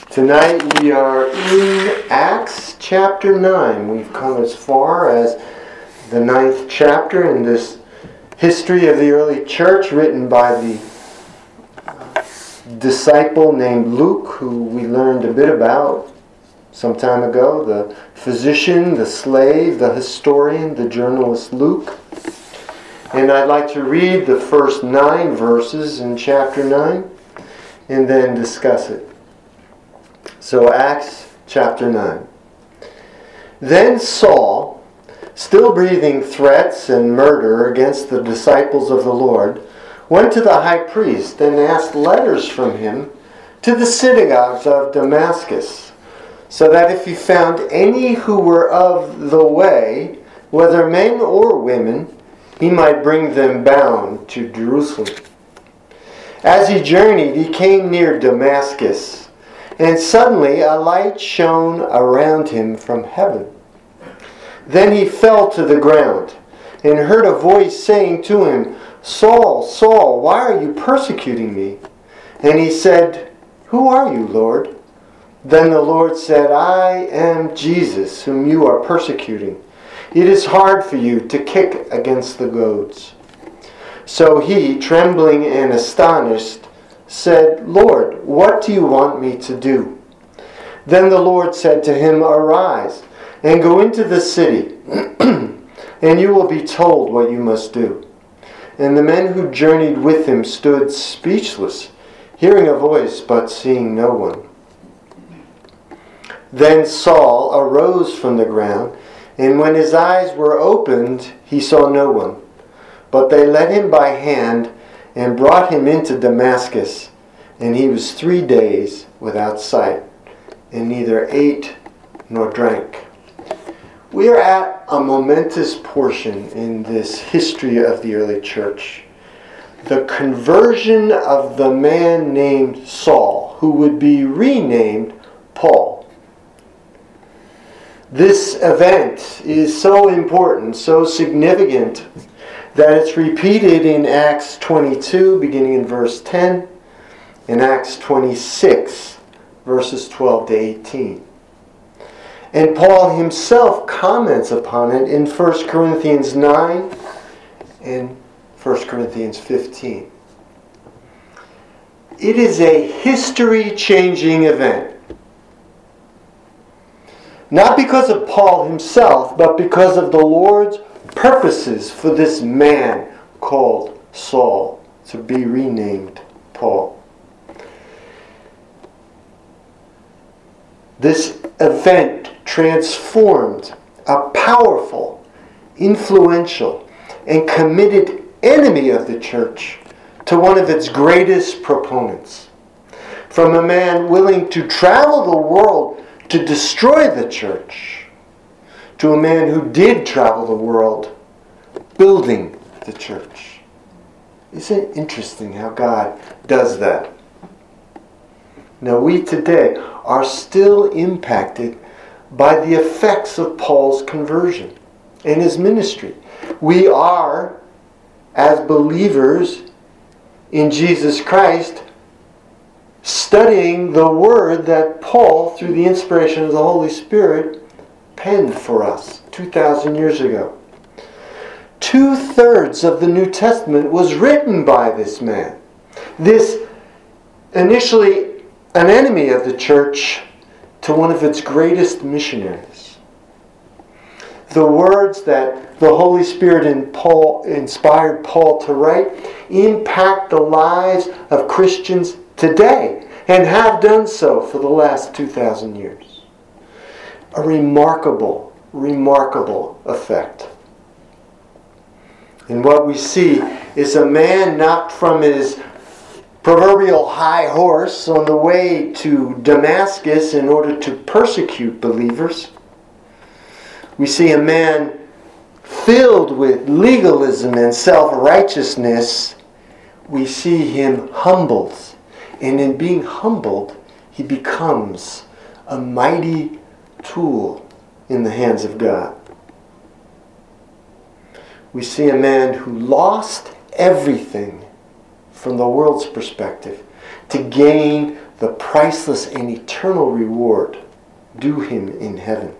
Tonight we are in Acts chapter 9. We've come as far as the 9th chapter in this history of the early church written by the disciple named Luke, who we learned a bit about some time ago. The physician, the slave, the historian, the journalist Luke. And I'd like to read the first 9 verses in chapter 9 and then discuss it. So Acts chapter 9. Then Saul, still breathing threats and murder against the disciples of the Lord, went to the high priest and asked letters from him to the synagogues of Damascus, so that if he found any who were of the way, whether men or women, he might bring them bound to Jerusalem. As he journeyed, he came near Damascus, and suddenly a light shone around him from heaven. Then he fell to the ground and heard a voice saying to him, "Saul, Saul, why are you persecuting me?" And he said, "Who are you, Lord?" Then the Lord said, "I am Jesus, whom you are persecuting. It is hard for you to kick against the goads." So he, trembling and astonished, said, "Lord, what do you want me to do?" Then the Lord said to him, "Arise and go into the city, and you will be told what you must do." And the men who journeyed with him stood speechless, hearing a voice but seeing no one. Then Saul arose from the ground, and when his eyes were opened, he saw no one. But they led him by hand and brought him into Damascus, and he was 3 days without sight, and neither ate nor drank. We are at a momentous portion in this history of the early church. The conversion of the man named Saul, who would be renamed Paul. This event is so important, so significant, that it's repeated in Acts 22, beginning in verse 10, and Acts 26, verses 12 to 18. And Paul himself comments upon it in 1 Corinthians 9 and 1 Corinthians 15. It is a history-changing event. Not because of Paul himself, but because of the Lord's purposes for this man called Saul to be renamed Paul. This event transformed a powerful, influential, and committed enemy of the church to one of its greatest proponents. From a man willing to travel the world to destroy the church, to a man who did travel the world building the church. Isn't it interesting how God does that? Now we today are still impacted by the effects of Paul's conversion and his ministry. We are, as believers in Jesus Christ, studying the word that Paul, through the inspiration of the Holy Spirit, penned for us 2,000 years ago. 2/3 of the New Testament was written by this man. This, initially an enemy of the church, to one of its greatest missionaries. The words that the Holy Spirit inspired Paul to write impact the lives of Christians today and have done so for the last 2,000 years. A remarkable, remarkable effect. And what we see is a man knocked from his proverbial high horse on the way to Damascus in order to persecute believers. We see a man filled with legalism and self-righteousness. We see him humbled. And in being humbled, he becomes a mighty tool in the hands of God. We see a man who lost everything from the world's perspective to gain the priceless and eternal reward due him in heaven.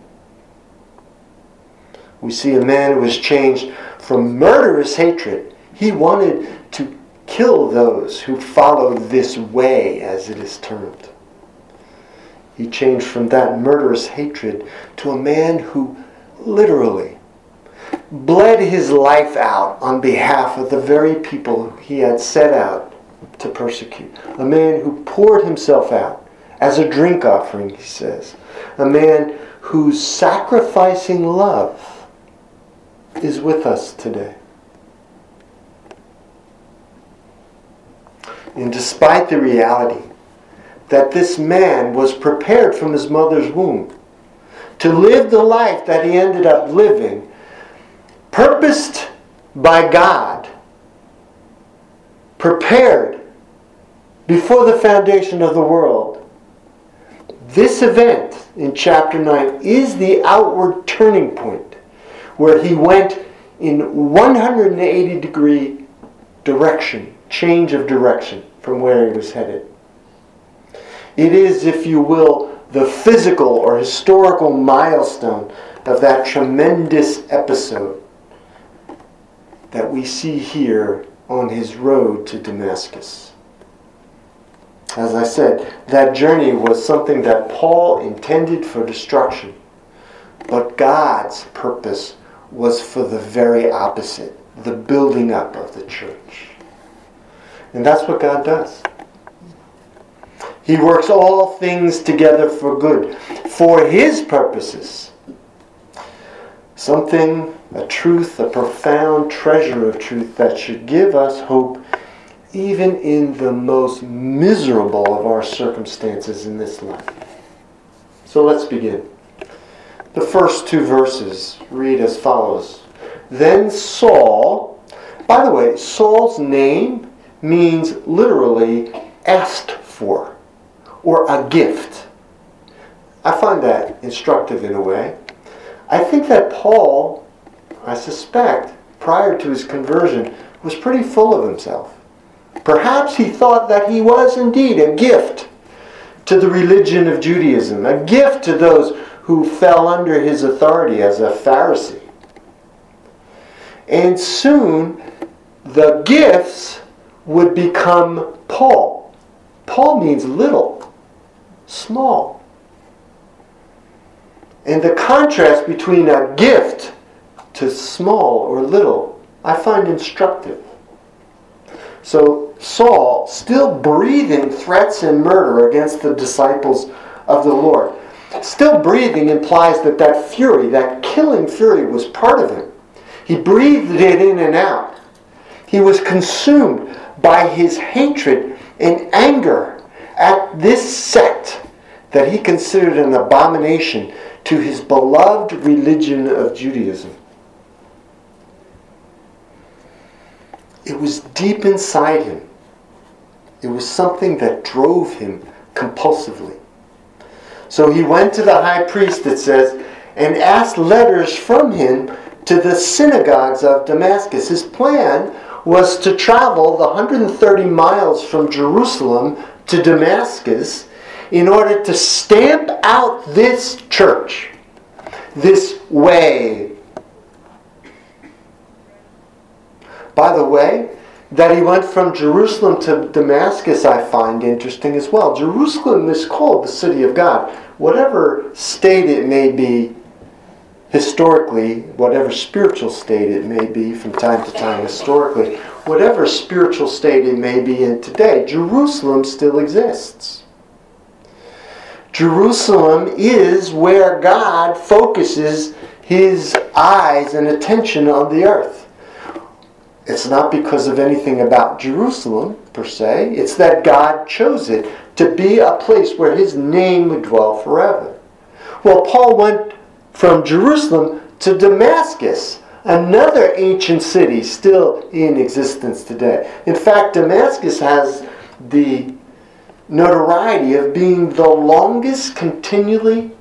We see a man who was changed from murderous hatred. He wanted to kill those who follow this way, as it is termed. He changed from that murderous hatred to a man who literally bled his life out on behalf of the very people he had set out to persecute. A man who poured himself out as a drink offering, he says. A man whose sacrificing love is with us today. And despite the reality that this man was prepared from his mother's womb to live the life that he ended up living, purposed by God, prepared before the foundation of the world, this event in chapter 9 is the outward turning point where he went in 180-degree direction, change of direction from where he was headed. It is, if you will, the physical or historical milestone of that tremendous episode that we see here on his road to Damascus. As I said, that journey was something that Paul intended for destruction, but God's purpose was for the very opposite, the building up of the church. And that's what God does. He works all things together for good, for his purposes. Something, a truth, a profound treasure of truth that should give us hope even in the most miserable of our circumstances in this life. So let's begin. The first two verses read as follows. Then Saul, by the way, Saul's name means literally asked for, or a gift. I find that instructive in a way. I think that Paul, I suspect, prior to his conversion, was pretty full of himself. Perhaps he thought that he was indeed a gift to the religion of Judaism, a gift to those who fell under his authority as a Pharisee. And soon, the gifts would become Paul. Paul means little, small. And the contrast between a gift to small or little, I find instructive. So Saul, still breathing threats and murder against the disciples of the Lord, still breathing implies that that fury, that killing fury, was part of him. He breathed it in and out. He was consumed by his hatred and anger at this sect that he considered an abomination to his beloved religion of Judaism. It was deep inside him. It was something that drove him compulsively. So he went to the high priest, it says, and asked letters from him to the synagogues of Damascus. His plan was to travel the 130 miles from Jerusalem to Damascus in order to stamp out this church, this way. By the way, that he went from Jerusalem to Damascus, I find interesting as well. Jerusalem is called the city of God. Whatever state it may be historically, whatever spiritual state it may be from time to time historically, whatever spiritual state it may be in today, Jerusalem still exists. Jerusalem is where God focuses his eyes and attention on the earth. It's not because of anything about Jerusalem, per se. It's that God chose it to be a place where his name would dwell forever. Well, Paul went from Jerusalem to Damascus, another ancient city still in existence today. In fact, Damascus has the notoriety of being the longest continuously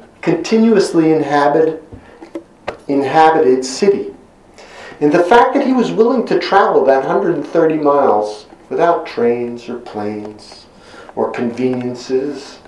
inhabited city. And the fact that he was willing to travel that 130 miles without trains or planes or conveniences.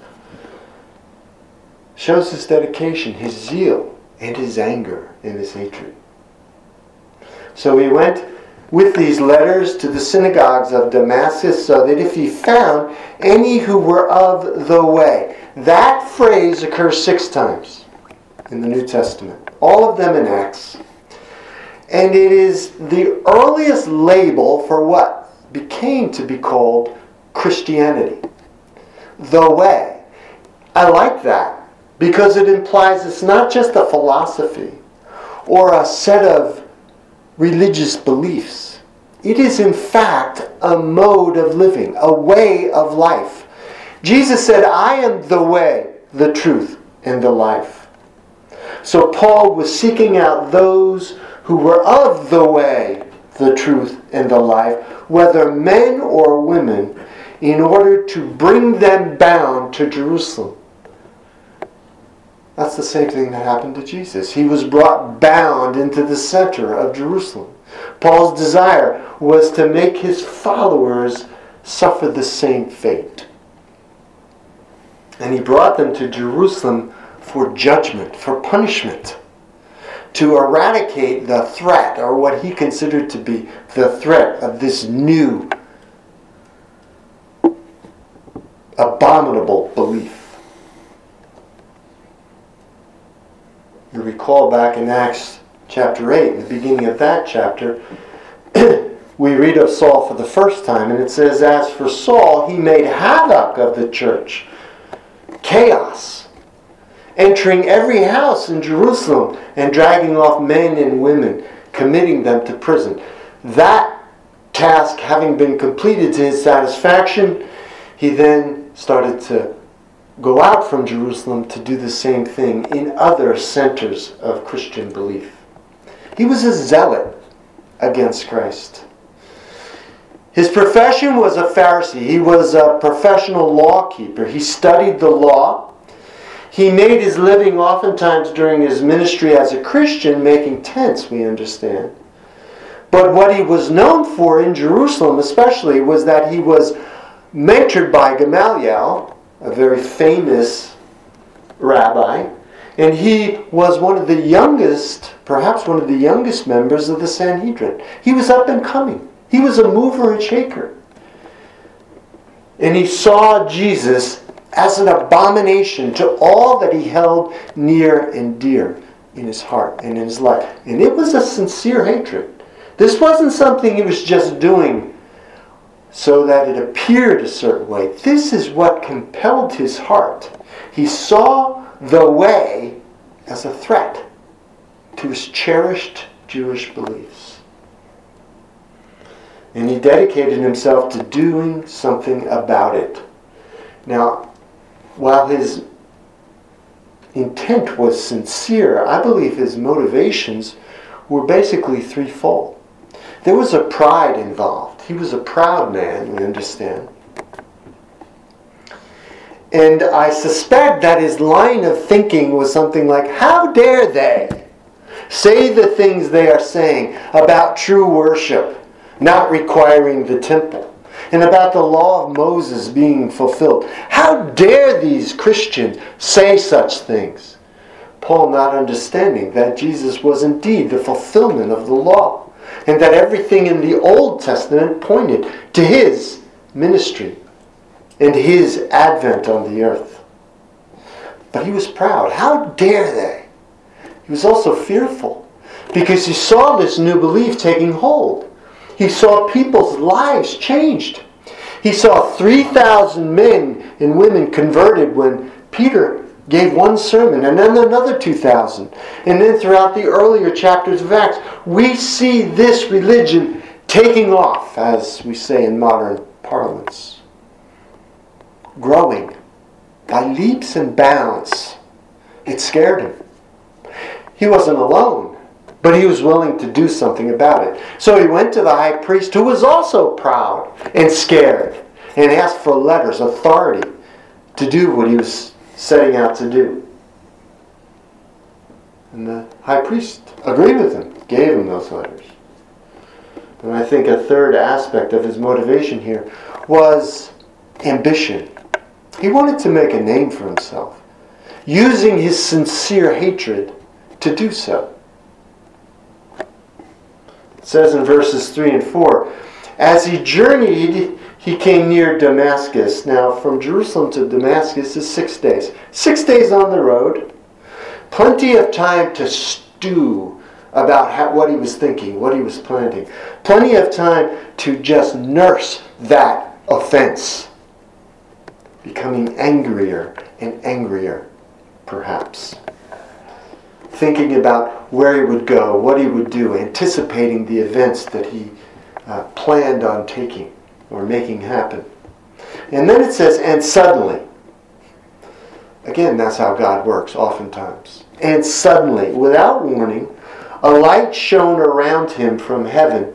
Shows his dedication, his zeal, and his anger and his hatred. So he went with these letters to the synagogues of Damascus so that if he found any who were of the way. That phrase occurs 6 times in the New Testament. All of them in Acts. And it is the earliest label for what became to be called Christianity. The way. I like that because it implies it's not just a philosophy or a set of religious beliefs. It is in fact a mode of living, a way of life. Jesus said, I am the way, the truth, and the life. So Paul was seeking out those who were of the way, the truth, and the life, whether men or women, in order to bring them bound to Jerusalem. That's the same thing that happened to Jesus. He was brought bound into the center of Jerusalem. Paul's desire was to make his followers suffer the same fate. And he brought them to Jerusalem for judgment, for punishment, to eradicate the threat, or what he considered to be the threat of this new, abominable belief. You recall back in Acts chapter 8, in the beginning of that chapter, we read of Saul for the first time, and it says, as for Saul, he made havoc of the church. Chaos. Entering every house in Jerusalem and dragging off men and women, committing them to prison. That task having been completed to his satisfaction, he then started to go out from Jerusalem to do the same thing in other centers of Christian belief. He was a zealot against Christ. His profession was a Pharisee. He was a professional law keeper. He studied the law. He made his living oftentimes during his ministry as a Christian, making tents, we understand. But what he was known for in Jerusalem especially was that he was mentored by Gamaliel, a very famous rabbi, and he was one of the youngest, perhaps one of the youngest members of the Sanhedrin. He was up and coming. He was a mover and shaker. And he saw Jesus as an abomination to all that he held near and dear in his heart and in his life. And it was a sincere hatred. This wasn't something he was just doing so that it appeared a certain way. This is what compelled his heart. He saw the way as a threat to his cherished Jewish beliefs. And he dedicated himself to doing something about it. Now, while his intent was sincere, I believe his motivations were basically threefold. There was a pride involved. He was a proud man, we understand. And I suspect that his line of thinking was something like, how dare they say the things they are saying about true worship, not requiring the temple, and about the law of Moses being fulfilled. How dare these Christians say such things? Paul not understanding that Jesus was indeed the fulfillment of the law, and that everything in the Old Testament pointed to his ministry and his advent on the earth. But he was proud. How dare they? He was also fearful because he saw this new belief taking hold. He saw people's lives changed. He saw 3,000 men and women converted when Peter gave one sermon, and then another 2,000. And then throughout the earlier chapters of Acts, we see this religion taking off, as we say in modern parlance. Growing by leaps and bounds. It scared him. He wasn't alone, but he was willing to do something about it. So he went to the high priest, who was also proud and scared, and asked for letters, authority, to do what he was setting out to do. And the high priest agreed with him, gave him those letters. And I think a third aspect of his motivation here was ambition. He wanted to make a name for himself, using his sincere hatred to do so. It says in verses 3 and 4, as he journeyed, he came near Damascus. Now, from Jerusalem to Damascus is 6 days. 6 days on the road. Plenty of time to stew about what he was thinking, what he was planning. Plenty of time to just nurse that offense. Becoming angrier and angrier, perhaps. Thinking about where he would go, what he would do, anticipating the events that he planned on taking or making happen. And then it says, and suddenly. Again, that's how God works oftentimes. And suddenly, without warning, a light shone around him from heaven.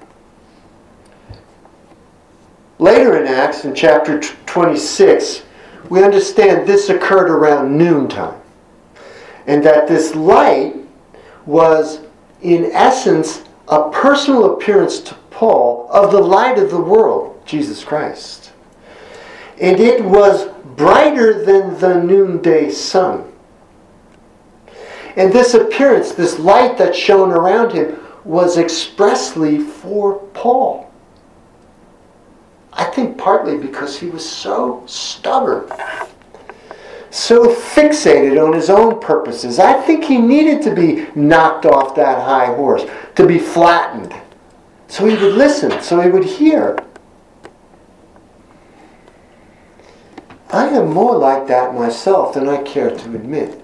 Later in Acts, in chapter 26, we understand this occurred around noontime. And that this light was, in essence, a personal appearance to Paul of the light of the world, Jesus Christ. And it was brighter than the noonday sun. And this appearance, this light that shone around him, was expressly for Paul. I think partly because he was so stubborn, so fixated on his own purposes. I think he needed to be knocked off that high horse, to be flattened, so he would listen, so he would hear. I am more like that myself than I care to admit.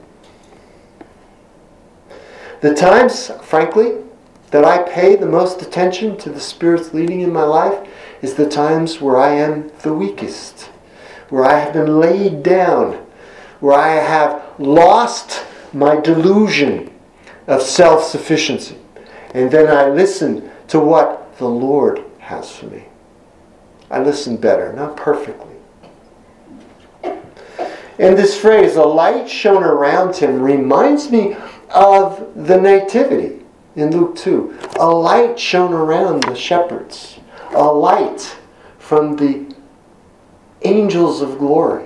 The times, frankly, that I pay the most attention to the Spirit's leading in my life is the times where I am the weakest, where I have been laid down, where I have lost my delusion of self-sufficiency. And then I listen to what the Lord has for me. I listen better, not perfectly. And this phrase, a light shone around him, reminds me of the Nativity in Luke 2. A light shone around the shepherds. A light from the angels of glory.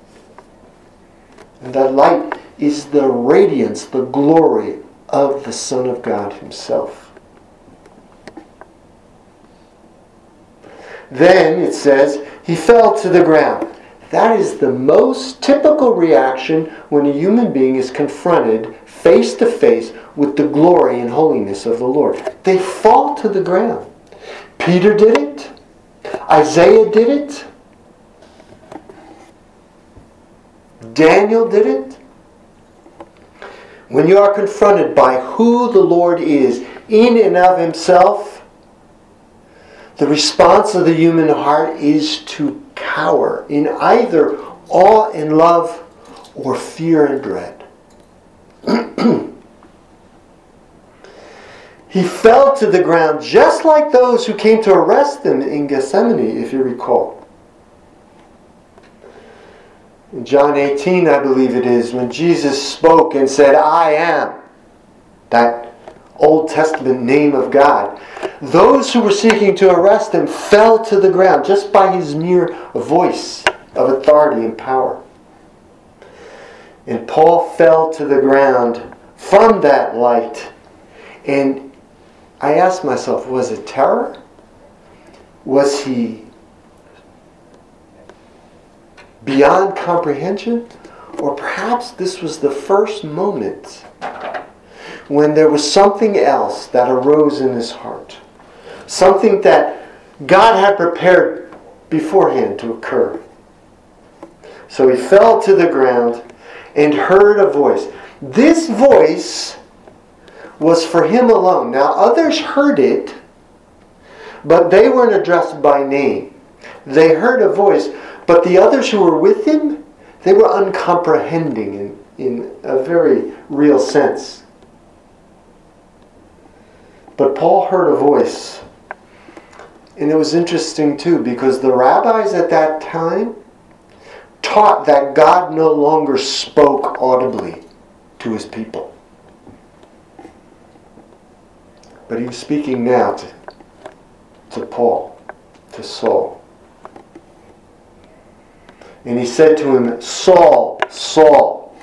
And that light is the radiance, the glory of the Son of God himself. Then, it says, he fell to the ground. That is the most typical reaction when a human being is confronted face to face with the glory and holiness of the Lord. They fall to the ground. Peter did it. Isaiah did it. Daniel did it. When you are confronted by who the Lord is in and of himself, the response of the human heart is to cower in either awe and love or fear and dread. He fell to the ground just like those who came to arrest him in Gethsemane, if you recall. In John 18, I believe it is, when Jesus spoke and said, I am, that Old Testament name of God, those who were seeking to arrest him fell to the ground just by his mere voice of authority and power. And Paul fell to the ground from that light. And I asked myself, was it terror? Was he beyond comprehension? Or perhaps this was the first moment when there was something else that arose in his heart. Something that God had prepared beforehand to occur. So he fell to the ground and heard a voice. This voice was for him alone. Now others heard it, but they weren't addressed by name. They heard a voice, but the others who were with him, they were uncomprehending in a very real sense. But Paul heard a voice. And it was interesting too, because the rabbis at that time taught that God no longer spoke audibly to his people. But he was speaking now to Paul, to Saul. And he said to him, Saul, Saul.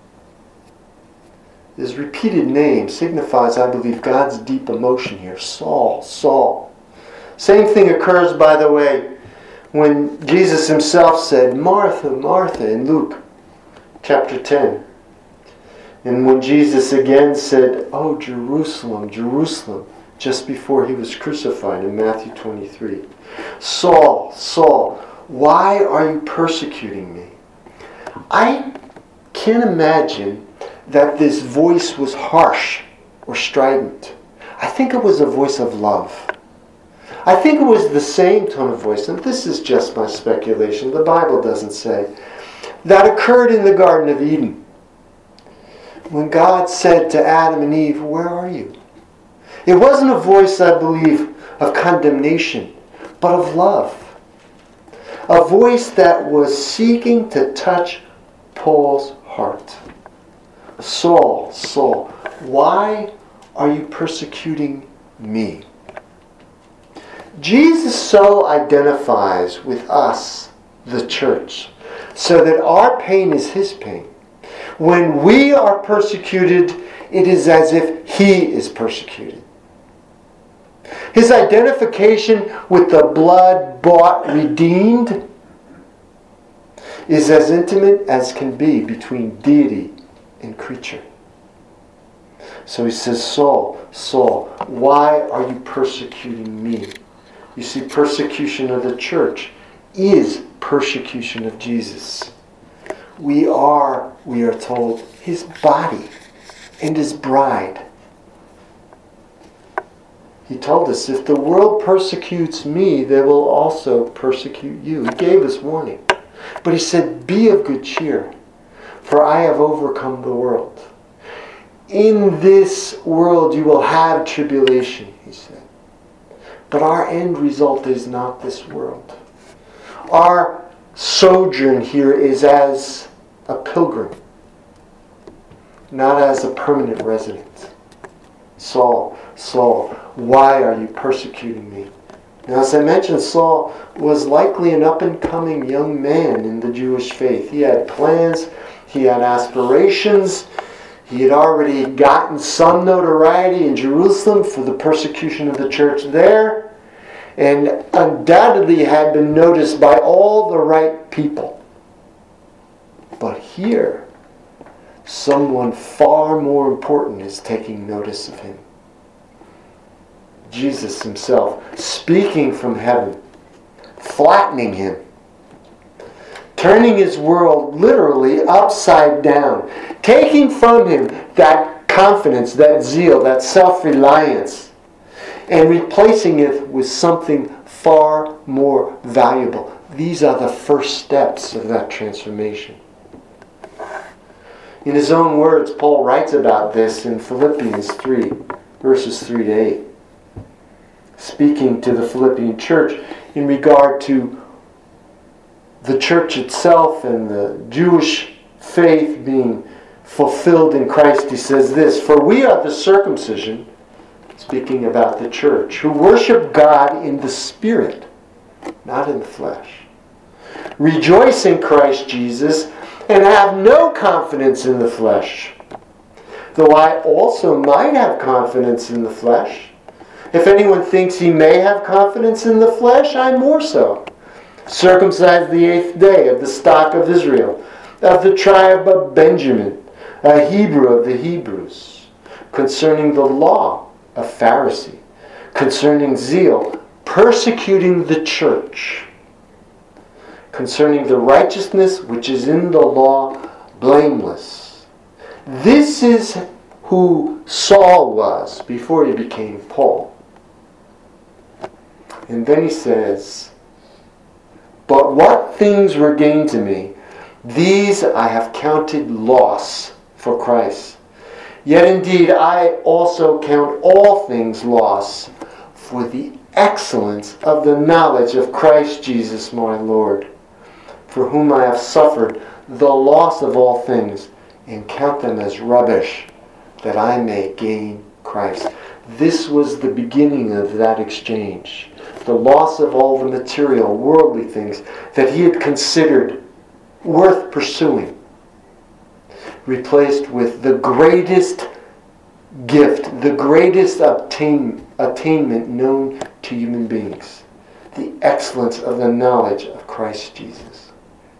His repeated name signifies, I believe, God's deep emotion here. Saul, Saul. Same thing occurs, by the way, when Jesus himself said, Martha, Martha, in Luke chapter 10. And when Jesus again said, Oh, Jerusalem, Jerusalem, just before he was crucified in Matthew 23. Saul, Saul, why are you persecuting me? I can't imagine that this voice was harsh or strident. I think it was a voice of love. I think it was the same tone of voice, and this is just my speculation, the Bible doesn't say, that occurred in the Garden of Eden. When God said to Adam and Eve, where are you? It wasn't a voice, I believe, of condemnation, but of love. A voice that was seeking to touch Paul's heart. Saul, Saul, why are you persecuting me? Jesus so identifies with us, the church, so that our pain is his pain. When we are persecuted, it is as if he is persecuted. His identification with the blood-bought redeemed is as intimate as can be between deity and creature. So he says, Saul, Saul, why are you persecuting me? You see, persecution of the church is persecution of Jesus. We are told, his body and his bride. He told us, if the world persecutes me, they will also persecute you. He gave us warning. But he said, be of good cheer, for I have overcome the world. In this world you will have tribulation, he said. But our end result is not this world. Our sojourn here is as a pilgrim, not as a permanent resident. Saul, Saul, why are you persecuting me? Now, as I mentioned, Saul was likely an up-and-coming young man in the Jewish faith. He had plans, he had aspirations, he had already gotten some notoriety in Jerusalem for the persecution of the church there, and undoubtedly had been noticed by all the right people. But here, someone far more important is taking notice of him. Jesus himself, speaking from heaven, flattening him, turning his world literally upside down, taking from him that confidence, that zeal, that self-reliance, and replacing it with something far more valuable. These are the first steps of that transformation. In his own words, Paul writes about this in Philippians 3, verses 3 to 8. Speaking to the Philippian church in regard to the church itself and the Jewish faith being fulfilled in Christ, he says this, for we are the circumcision, speaking about the church, who worship God in the Spirit, not in the flesh. Rejoice in Christ Jesus and have no confidence in the flesh, though I also might have confidence in the flesh. If anyone thinks he may have confidence in the flesh, I more so. Circumcised the 8th day, of the stock of Israel, of the tribe of Benjamin, a Hebrew of the Hebrews, concerning the law, a Pharisee, concerning zeal, persecuting the church, concerning the righteousness which is in the law, blameless. This is who Saul was before he became Paul. And then he says, but what things were gained to me, these I have counted loss for Christ. Yet indeed I also count all things loss for the excellence of the knowledge of Christ Jesus my Lord, for whom I have suffered the loss of all things, and count them as rubbish, that I may gain Christ. This was the beginning of that exchange. The loss of all the material, worldly things that he had considered worth pursuing, replaced with the greatest gift, the greatest attainment known to human beings, the excellence of the knowledge of Christ Jesus.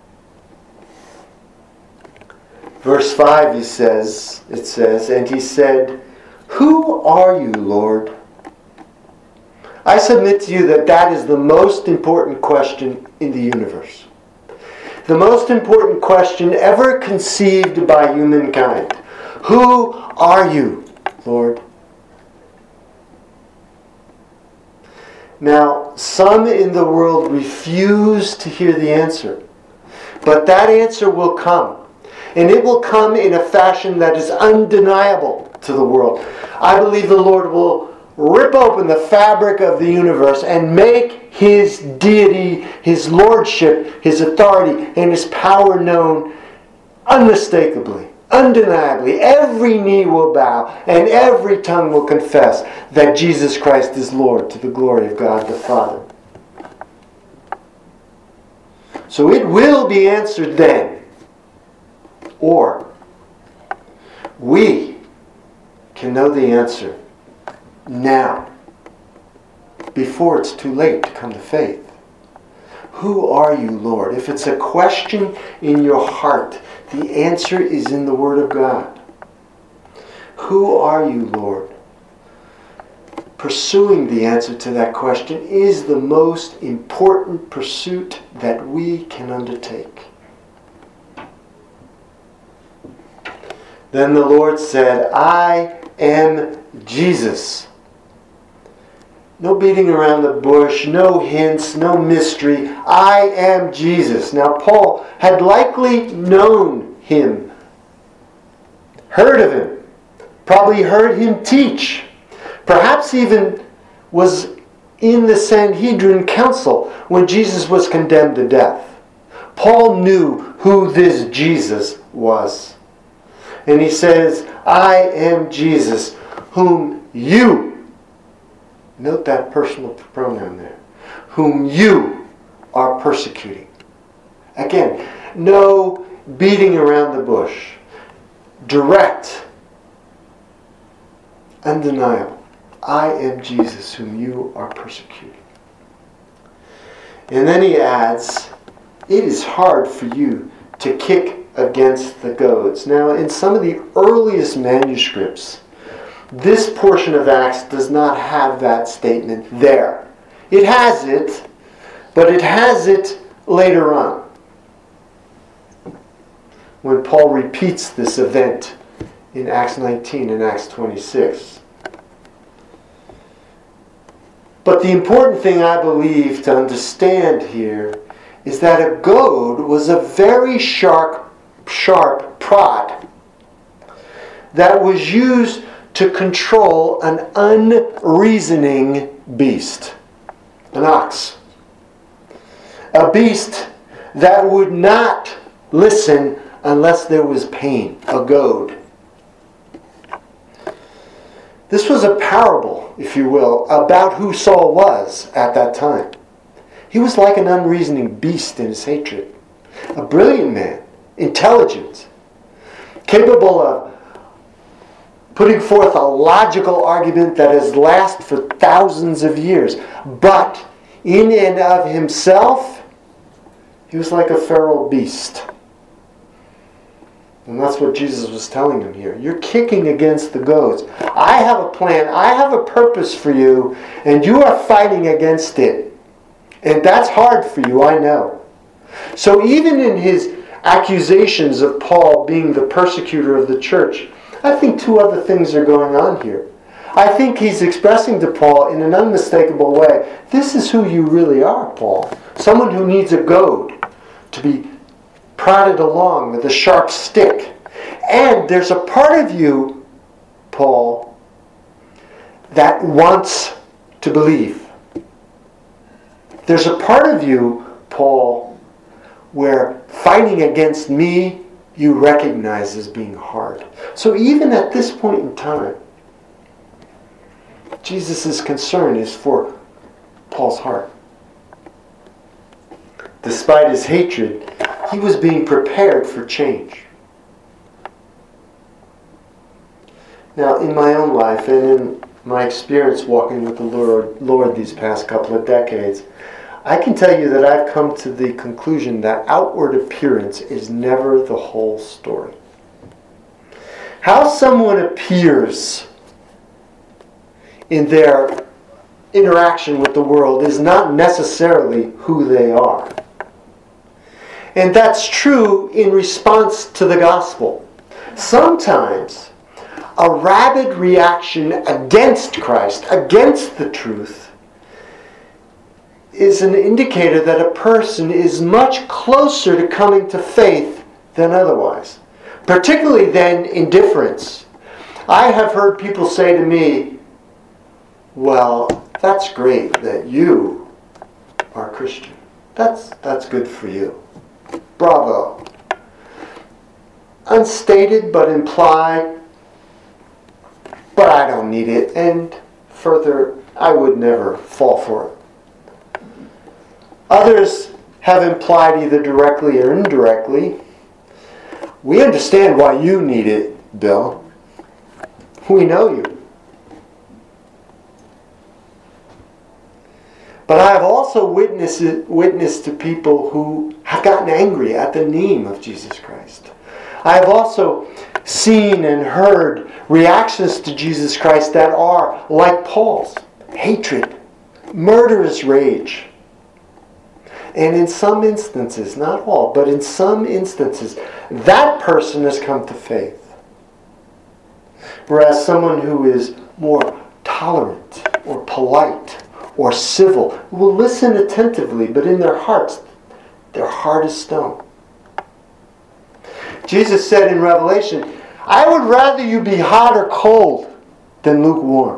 Verse 5 it says, and he said, "Who are you, Lord?" I submit to you that is the most important question in the universe. The most important question ever conceived by humankind. Who are you, Lord? Now, some in the world refuse to hear the answer. But that answer will come. And it will come in a fashion that is undeniable to the world. I believe the Lord will rip open the fabric of the universe and make His deity, His lordship, His authority, and His power known unmistakably, undeniably. Every knee will bow and every tongue will confess that Jesus Christ is Lord, to the glory of God the Father. So it will be answered then. Or we can know the answer now, before it's too late to come to faith. Who are you, Lord? If it's a question in your heart, the answer is in the Word of God. Who are you, Lord? Pursuing the answer to that question is the most important pursuit that we can undertake. Then the Lord said, "I am Jesus." No beating around the bush, no hints, no mystery. I am Jesus. Now Paul had likely known him, heard of him, probably heard him teach, perhaps even was in the Sanhedrin council when Jesus was condemned to death. Paul knew who this Jesus was. And he says, "I am Jesus, whom you," note that personal pronoun there, "whom you are persecuting." Again, no beating around the bush. Direct, undeniable. I am Jesus, whom you are persecuting. And then he adds, "It is hard for you to kick against the goads." Now, in some of the earliest manuscripts, this portion of Acts does not have that statement there. It has it, but it has it later on, when Paul repeats this event in Acts 19 and Acts 26. But the important thing I believe to understand here is that a goad was a very sharp prod that was used to control an unreasoning beast, an ox. A beast that would not listen unless there was pain, a goad. This was a parable, if you will, about who Saul was at that time. He was like an unreasoning beast in his hatred. A brilliant man, intelligent, capable of putting forth a logical argument that has lasted for thousands of years. But in and of himself, he was like a feral beast. And that's what Jesus was telling him here. You're kicking against the goads. I have a plan. I have a purpose for you, and you are fighting against it. And that's hard for you, I know. So even in his accusations of Paul being the persecutor of the church, I think two other things are going on here. I think he's expressing to Paul in an unmistakable way, this is who you really are, Paul. Someone who needs a goad to be prodded along with a sharp stick. And there's a part of you, Paul, that wants to believe. There's a part of you, Paul, where fighting against me you recognize as being hard. So even at this point in time, Jesus' concern is for Paul's heart. Despite his hatred, He was being prepared for change. Now, in my own life and in my experience walking with the Lord these past couple of decades, I can tell you that I've come to the conclusion that outward appearance is never the whole story. How someone appears in their interaction with the world is not necessarily who they are. And that's true in response to the gospel. Sometimes a rabid reaction against Christ, against the truth, is an indicator that a person is much closer to coming to faith than otherwise. Particularly then indifference. I have heard people say to me, well, that's great that you are Christian. That's good for you. Bravo. Unstated but implied, but I don't need it. And further, I would never fall for it. Others have implied either directly or indirectly, we understand why you need it, Bill. We know you. But I have also witnessed to people who have gotten angry at the name of Jesus Christ. I have also seen and heard reactions to Jesus Christ that are like Paul's. Hatred, murderous rage. And in some instances, not all, but in some instances, that person has come to faith. Whereas someone who is more tolerant or polite or civil will listen attentively, but in their hearts, their heart is stone. Jesus said in Revelation, I would rather you be hot or cold than lukewarm.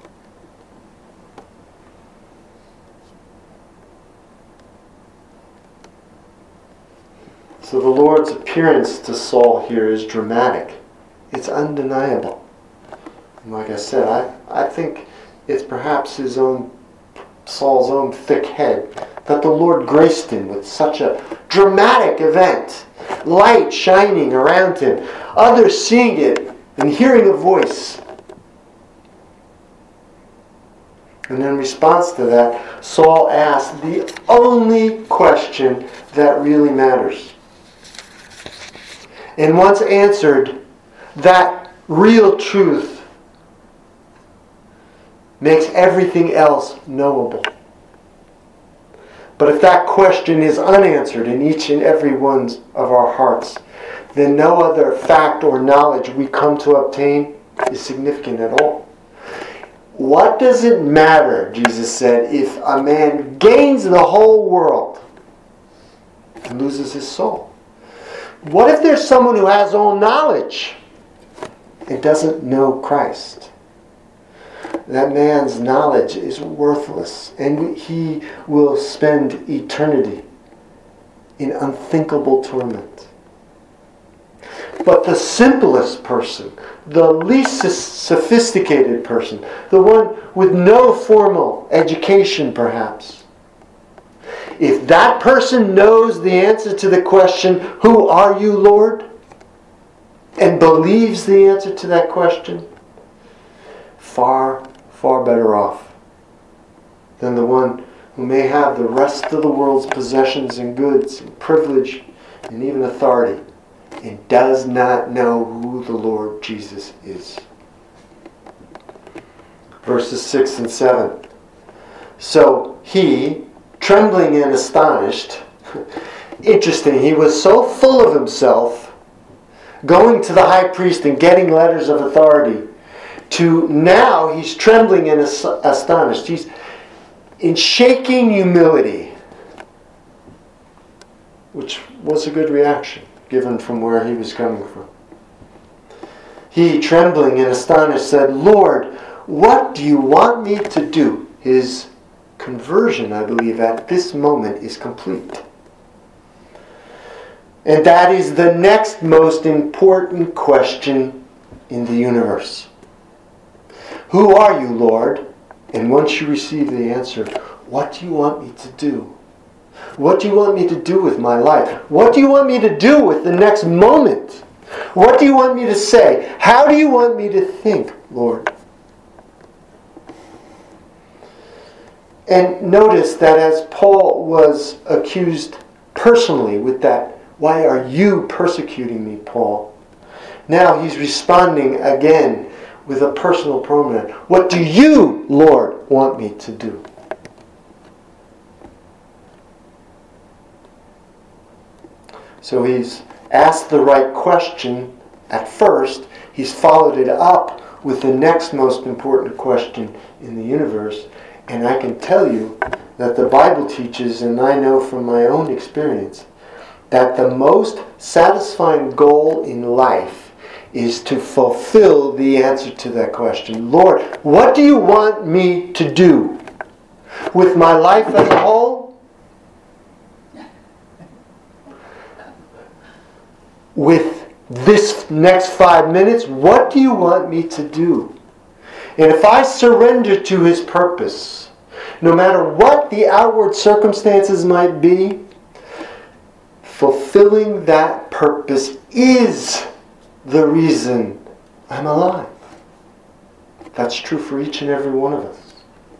So the Lord's appearance to Saul here is dramatic. It's undeniable. And like I said, I think it's perhaps Saul's own thick head that the Lord graced him with such a dramatic event. Light shining around him. Others seeing it and hearing a voice. And in response to that, Saul asked the only question that really matters. And once answered, that real truth makes everything else knowable. But if that question is unanswered in each and every one of our hearts, then no other fact or knowledge we come to obtain is significant at all. What does it matter, Jesus said, if a man gains the whole world and loses his soul? What if there's someone who has all knowledge and doesn't know Christ? That man's knowledge is worthless, and he will spend eternity in unthinkable torment. But the simplest person, the least sophisticated person, the one with no formal education perhaps, if that person knows the answer to the question, who are you, Lord? And believes the answer to that question, far, far better off than the one who may have the rest of the world's possessions and goods and privilege and even authority and does not know who the Lord Jesus is. Verses 6 and 7. So he, trembling and astonished, interesting, he was so full of himself, going to the high priest and getting letters of authority, to now he's trembling and astonished. He's in shaking humility, which was a good reaction given from where he was coming from. He, trembling and astonished, said, Lord, what do you want me to do? His conversion, I believe, at this moment is complete. And that is the next most important question in the universe. Who are you, Lord? And once you receive the answer, what do you want me to do? What do you want me to do with my life? What do you want me to do with the next moment? What do you want me to say? How do you want me to think, Lord? And notice that as Paul was accused personally with that, why are you persecuting me, Paul? Now he's responding again with a personal pronoun. What do you, Lord, want me to do? So he's asked the right question at first. He's followed it up with the next most important question in the universe. And I can tell you that the Bible teaches, and I know from my own experience, that the most satisfying goal in life is to fulfill the answer to that question. Lord, what do you want me to do with my life as a whole? With this next 5 minutes, what do you want me to do? And if I surrender to His purpose, no matter what the outward circumstances might be, fulfilling that purpose is the reason I'm alive. That's true for each and every one of us.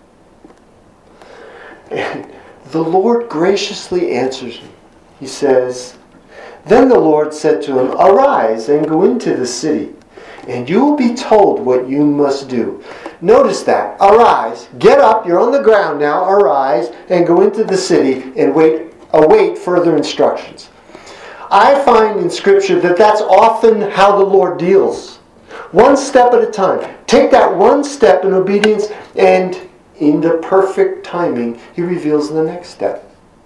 And the Lord graciously answers me. He says, "Then the Lord said to him, Arise and go into the city, and you will be told what you must do." Notice that. Arise. Get up. You're on the ground now. Arise and go into the city and await further instructions. I find in Scripture that that's often how the Lord deals. One step at a time. Take that one step in obedience, and in the perfect timing, He reveals the next step.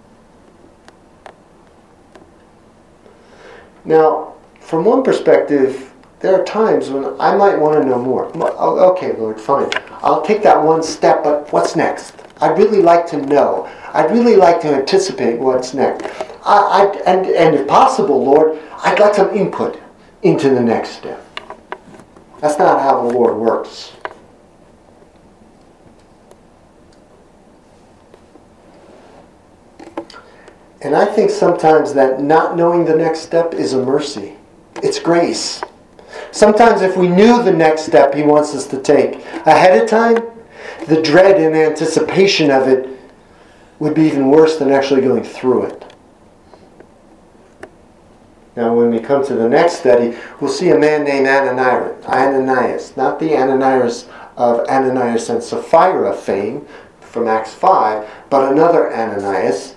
Now, from one perspective, there are times when I might want to know more. Okay, Lord, fine. I'll take that one step, but what's next? I'd really like to know. I'd really like to anticipate what's next. And if possible, Lord, I'd like some input into the next step. That's not how the Lord works. And I think sometimes that not knowing the next step is a mercy. It's grace. Sometimes if we knew the next step He wants us to take ahead of time, the dread and anticipation of it would be even worse than actually going through it. Now when we come to the next study, we'll see a man named Ananias. Not the Ananias of Ananias and Sapphira fame from Acts 5, but another Ananias,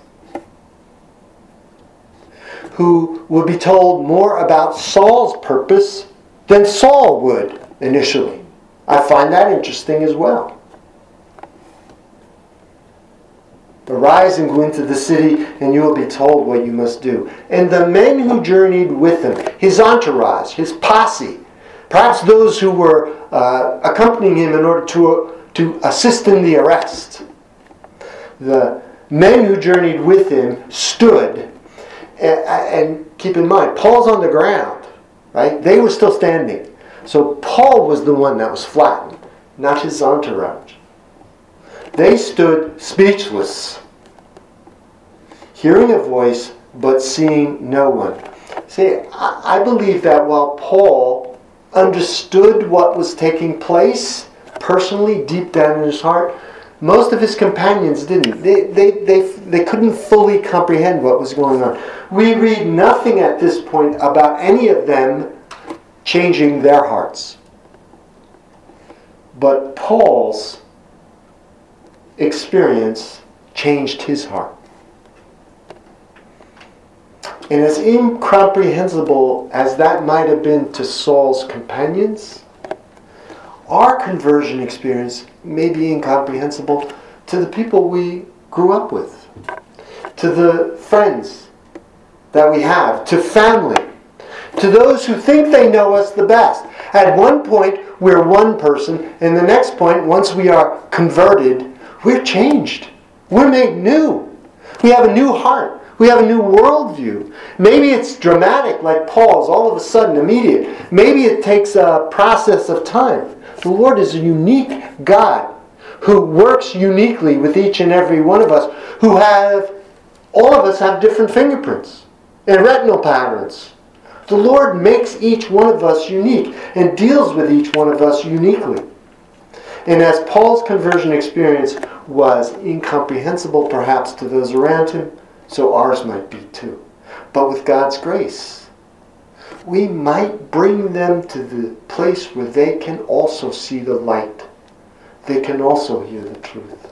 who would be told more about Saul's purpose than Saul would initially. I find that interesting as well. Arise and go into the city, and you will be told what you must do. And the men who journeyed with him, his entourage, his posse, perhaps those who were accompanying him in order to assist in the arrest, the men who journeyed with him stood. And keep in mind, Paul's on the ground, right? They were still standing. So Paul was the one that was flattened, not his entourage. They stood speechless, hearing a voice, but seeing no one. See, I believe that while Paul understood what was taking place personally, deep down in his heart, most of his companions didn't. They couldn't fully comprehend what was going on. We read nothing at this point about any of them changing their hearts. But Paul's experience changed his heart. And as incomprehensible as that might have been to Saul's companions, our conversion experience may be incomprehensible to the people we grew up with, to the friends that we have, to family, to those who think they know us the best. At one point, we're one person, and the next point, once we are converted, we're changed. We're made new. We have a new heart. We have a new worldview. Maybe it's dramatic, like Paul's, all of a sudden, immediate. Maybe it takes a process of time. The Lord is a unique God who works uniquely with each and every one of us, who have All of us have different fingerprints and retinal patterns. The Lord makes each one of us unique and deals with each one of us uniquely. And as Paul's conversion experience was incomprehensible perhaps to those around him, so ours might be too. But with God's grace, we might bring them to the place where they can also see the light. They can also hear the truth.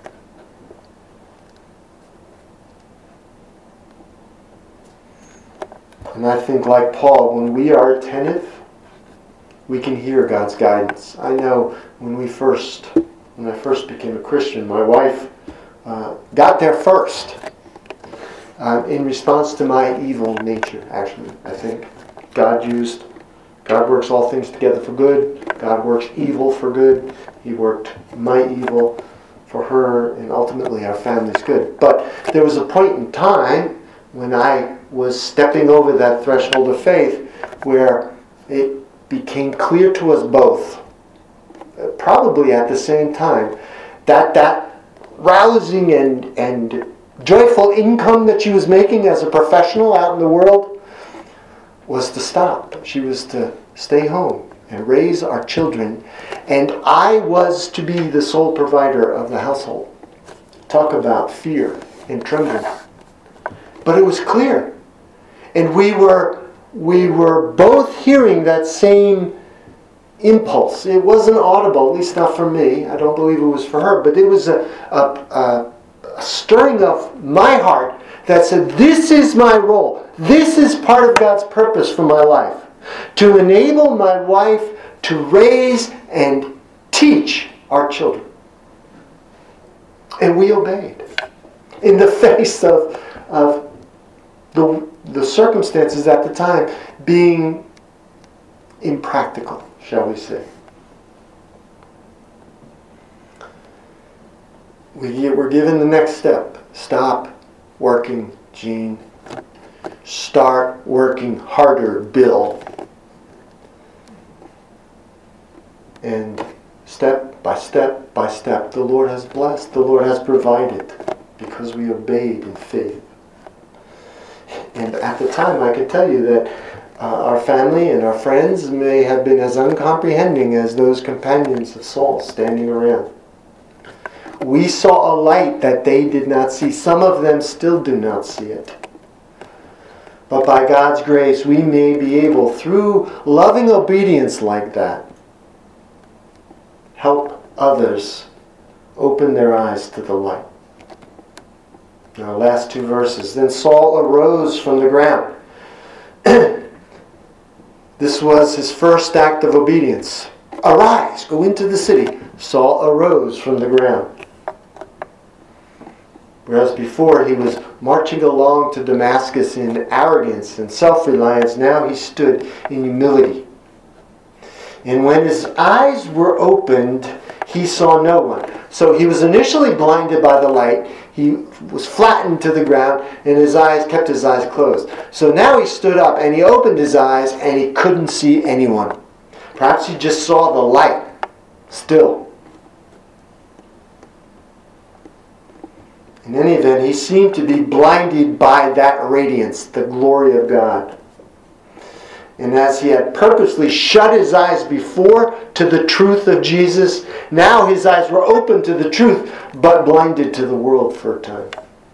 And I think, like Paul, when we are attentive, we can hear God's guidance. I know when I first became a Christian, my wife got there first in response to my evil nature, actually, I think. God works all things together for good. God works evil for good. He worked my evil for her, and ultimately our family's good. But there was a point in time when I was stepping over that threshold of faith where it became clear to us both, probably at the same time, that rousing and joyful income that she was making as a professional out in the world was to stop. She was to stay home and raise our children, and I was to be the sole provider of the household. Talk about fear and trembling. But it was clear. And we were both hearing that same impulse. It wasn't audible, at least not for me. I don't believe it was for her. But it was a stirring of my heart that said, this is my role. This is part of God's purpose for my life. To enable my wife to raise and teach our children. And we obeyed. In the face of the circumstances at the time being impractical, shall we say. We're given the next step. Stop working, Gene. Start working harder, Bill. And step by step by step, the Lord has blessed, the Lord has provided, because we obeyed in faith. And at the time, I can tell you that our family and our friends may have been as uncomprehending as those companions of Saul standing around. We saw a light that they did not see. Some of them still do not see it. But by God's grace, we may be able, through loving obedience like that, help others open their eyes to the light. Now, last two verses. Then Saul arose from the ground. This was his first act of obedience. Arise, go into the city. Saul arose from the ground. Whereas before he was marching along to Damascus in arrogance and self-reliance, now he stood in humility. And when his eyes were opened, he saw no one. So he was initially blinded by the light. He was flattened to the ground, and kept his eyes closed. So now he stood up, and he opened his eyes, and he couldn't see anyone. Perhaps he just saw the light still. In any event, he seemed to be blinded by that radiance, the glory of God. And as he had purposely shut his eyes before to the truth of Jesus, now his eyes were open to the truth, but blinded to the world for a time.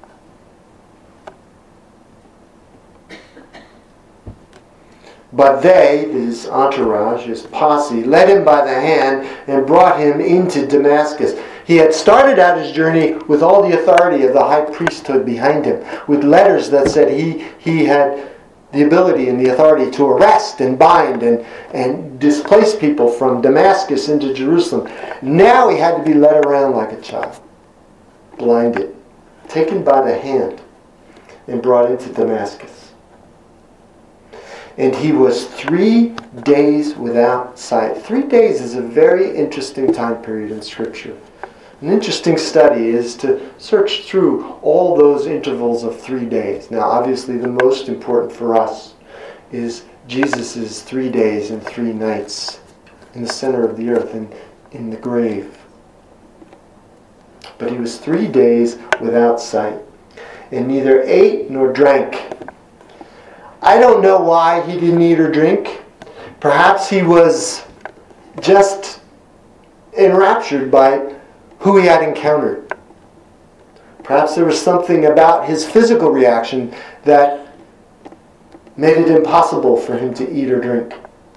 But they, his entourage, his posse, led him by the hand and brought him into Damascus. He had started out his journey with all the authority of the high priesthood behind him, with letters that said he had the ability and the authority to arrest and bind and displace people from Damascus into Jerusalem. Now he had to be led around like a child, blinded, taken by the hand, and brought into Damascus. And he was 3 days without sight. 3 days is a very interesting time period in Scripture. An interesting study is to search through all those intervals of 3 days. Now, obviously, the most important for us is Jesus' 3 days and 3 nights in the center of the earth and in the grave. But he was 3 days without sight. and neither ate nor drank. I don't know why he didn't eat or drink. Perhaps he was just enraptured by who he had encountered. Perhaps there was something about his physical reaction that made it impossible for him to eat or drink.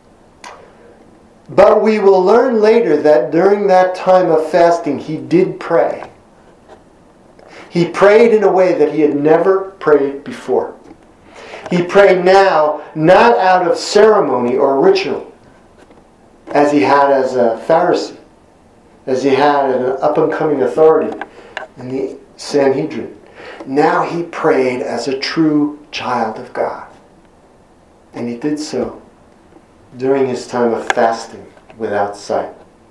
But we will learn later that during that time of fasting, he did pray. He prayed in a way that he had never prayed before. He prayed now not out of ceremony or ritual, as he had as a Pharisee, as he had an up-and-coming authority in the Sanhedrin. Now he prayed as a true child of God. And he did so during his time of fasting without sight.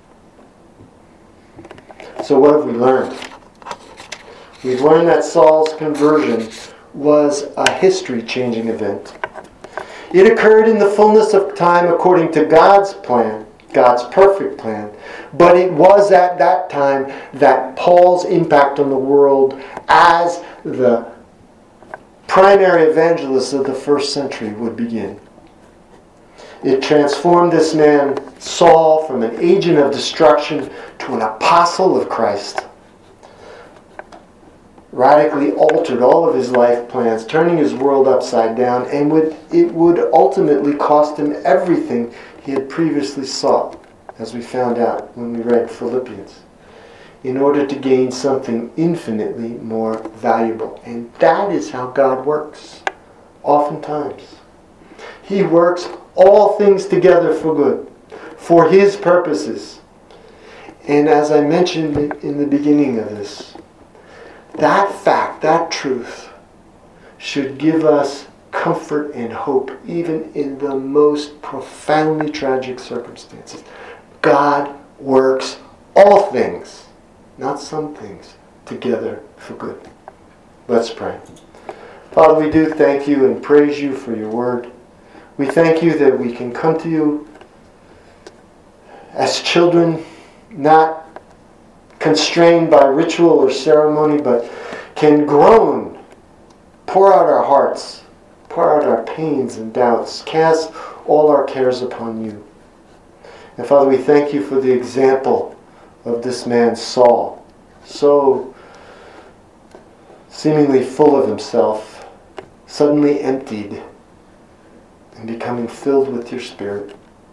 So what have we learned? We've learned that Saul's conversion was a history-changing event. It occurred in the fullness of time according to God's plan, God's perfect plan. But it was at that time that Paul's impact on the world as the primary evangelist of the first century would begin. It transformed this man, Saul, from an agent of destruction to an apostle of Christ. Radically altered all of his life plans, turning his world upside down, and it would ultimately cost him everything he had previously sought, as we found out when we read Philippians, in order to gain something infinitely more valuable. And that is how God works, oftentimes. He works all things together for good, for His purposes. And as I mentioned in the beginning of this, that fact, that truth, should give us comfort and hope even in the most profoundly tragic circumstances. God works all things, not some things, together for good. Let's pray. Father, we do thank you and praise you for your word. We thank you that we can come to you as children, not constrained by ritual or ceremony, but can groan, pour out our hearts, pour out our pains and doubts, cast all our cares upon you. And Father, we thank you for the example of this man Saul, so seemingly full of himself, suddenly emptied, and becoming filled with your Spirit.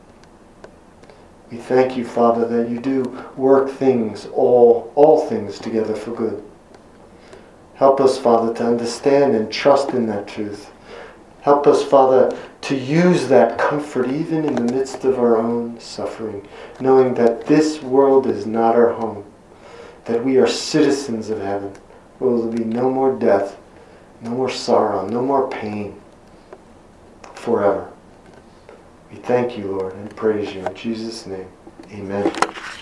We thank you, Father, that you do work things, all things together for good. Help us, Father, to understand and trust in that truth. Help us, Father, to use that comfort even in the midst of our own suffering, knowing that this world is not our home, that we are citizens of heaven, where there will be no more death, no more sorrow, no more pain, forever. We thank you, Lord, and praise you in Jesus' name. Amen.